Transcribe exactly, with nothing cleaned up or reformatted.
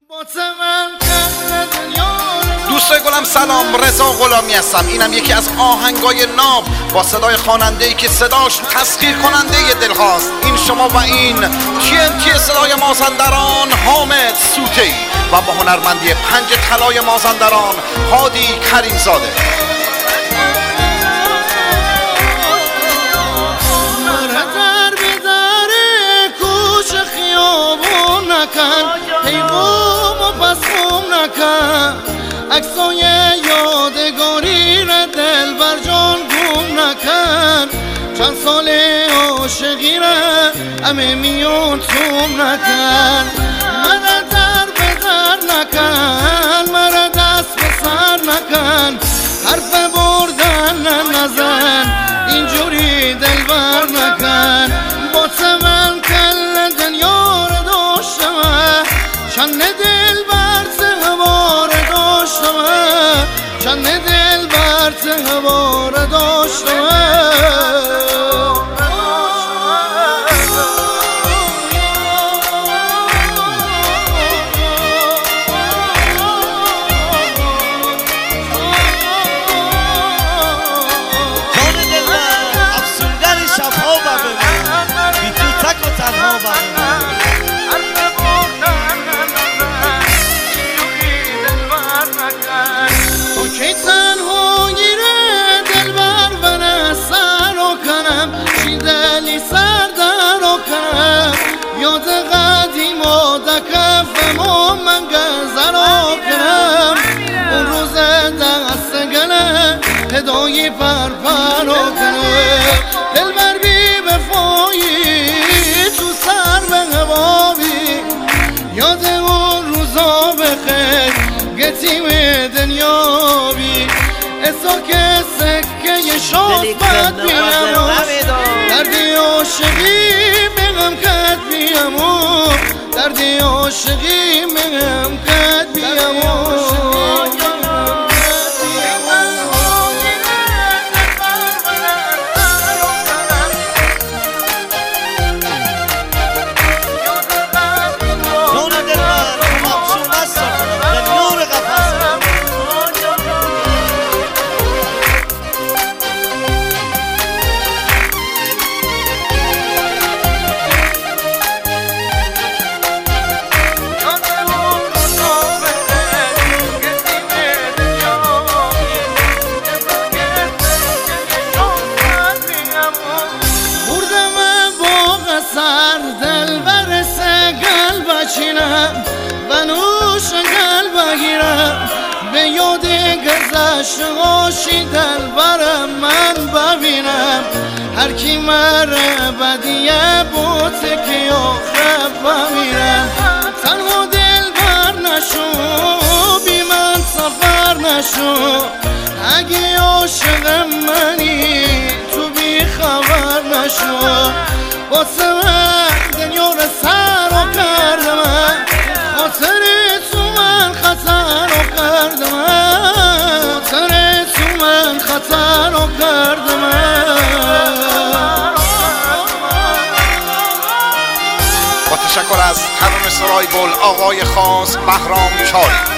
دوستای گلم سلام، رضا غلامی هستم. اینم یکی از آهنگای ناب با صدای خواننده‌ای که صداش تسخیر کننده دل هاست. این شما و این تی ام تی صدای مازندران حامد سوتی و با هنرمندی پنج طلای مازندران هادی کریم زاده. عکسای یادگاری را دل بر جان گم نکن، چند سال عاشقی را همه میون توم نکن. مرا در به در نکن، مرا دست به سر نکن، حرف بردن نزن، اینجوری دل بر نکن. با من کل دنیا را داشتم، چند دل بر سوار داشتم، چند دل بر سوار داشتم. یاد قدیم و دکفم و من گذرا کنم، اون روز دست گله هدایی پر پرا کنم. دل بر بی وفایی تو سر به هوایی، یاد اون روزا بخیر گتیم دنیا بی اسا که سکه شاست بد بیام، دردی عاشقی مغم کد بیامو، دردی عاشقی مغم کد بیامو. و نوش قلب بگیرم به یاد گذشت غاشی دل برم من ببینم. هر کی مره بدیه بوت که آخر بمیرم. تنها دل بر نشو بی من سفر نشو، اگه عاشق منی تو بی خبر نشو. واسه من دنیا رو سر و کردم، خاطر تو من خطر رو کردم، خاطر تو من خطر رو کردم. با تشکر از ترانه سرای گل آقای خاص بهرام چاری.